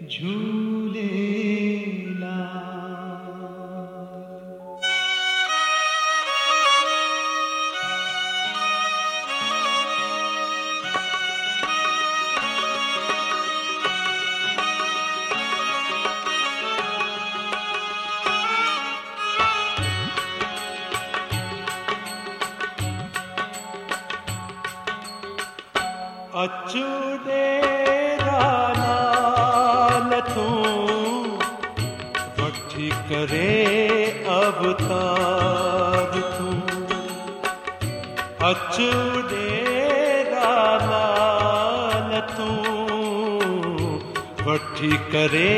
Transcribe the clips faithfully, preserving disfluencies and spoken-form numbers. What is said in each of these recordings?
अचू डेरा नाल तूं वठी करे अवतार तूं अचू डेरा नाल तूं वठी करे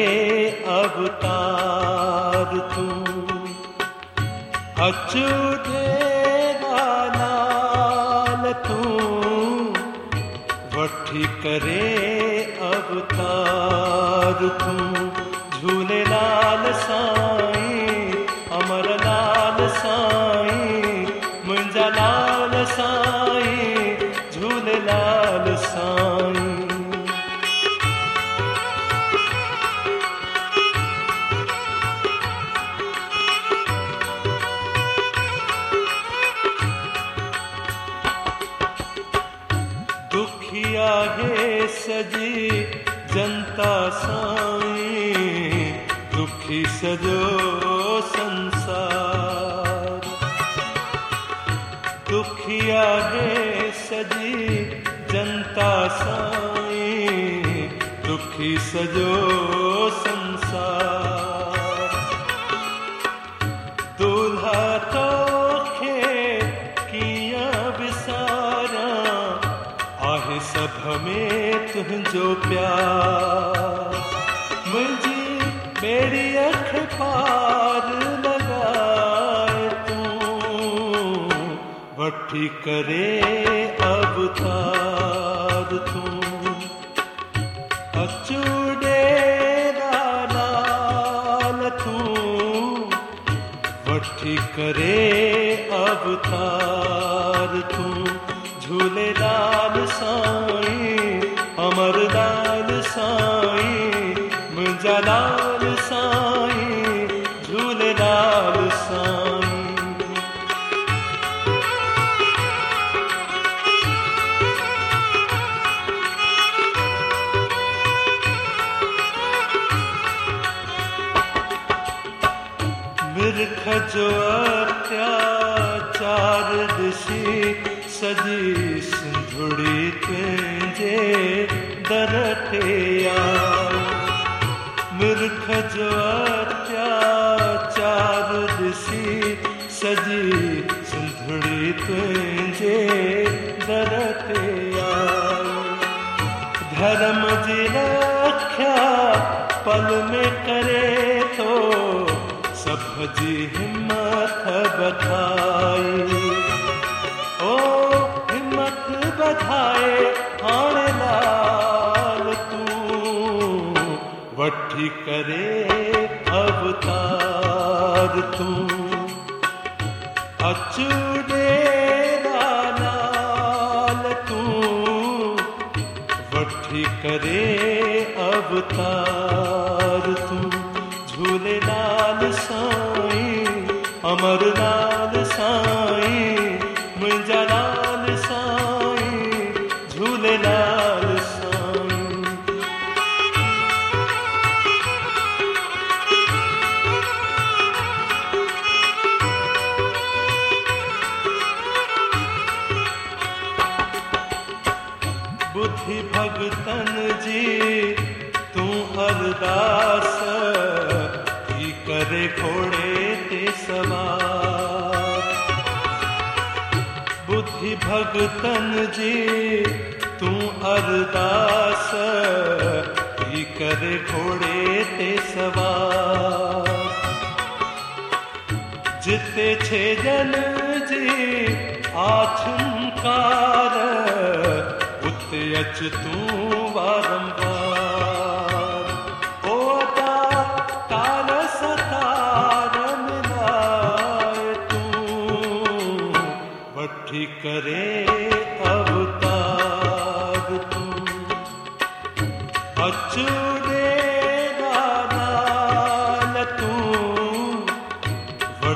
अवतार तूं अचू डेरा नाल तूं वठी करे अवतार तूं झूलेलाल साईं अमर लाल साईं मुंहिंजा लाल साईं झूलेलाल साईं आहे सजी जनता साईं दुखी सजो संसार दुखी आहे सजी जनता साईं दुखी सजो संसार दूल्हा तोखे कियां विसारां आहे सभ में तुंहिंजो प्यार मुंहिंजी मेरी अख पार लगाए तूं वठी करे अवतार तूं अचू डेरा नाल तूं वठी करे अवतार तूं झूलेलाल साईं अमर लाल साईं मुंहिंजा लाल साईं झूलेलाल साईं मिर्ख जो अत्याचार ॾिसी सजी सिंधुड़ी तुंहिंजे दर ते आई मिर्ख जो अत्याचार ॾिसी सजी सिंधुड़ी तुंहिंजे दर ते आई धर्म जी रक्षा पल में करे थो सभ जी हिम्मत बधाई ओ हिम्मत बधाए हाणे लाल तूं वठी करे अवतार तूं अचू डेरा नाल तूं वठी करे अवतार तूं झूलेलाल साईं अमर लाल साईं मुंहिंजा लाल साईं झूलेलाल साईं बुद्धि भगतन जी तूं अरदास थी करे घोड़े ते सवार बुद्धि भगतन जी तूं अरदास थी करे घोड़े ते सवार जिते छेजन जी आछंकार उते अच तूं वारंवार ओ ता तार सतार मिलाए तूं वठी करे अवतार तूं अचू डेरा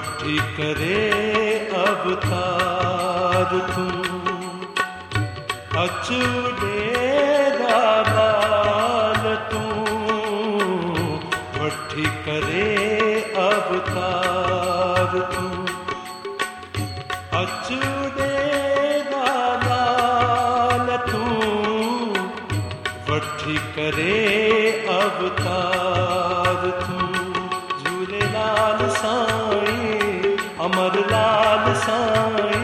वठी करे अवतार तूं अचु डेरा लाल तूं वठी करे अवतार तूं अचु डेरा लाल तूं वठी करे अवतार तूं झूलेलाल साईं अमर लाल साईं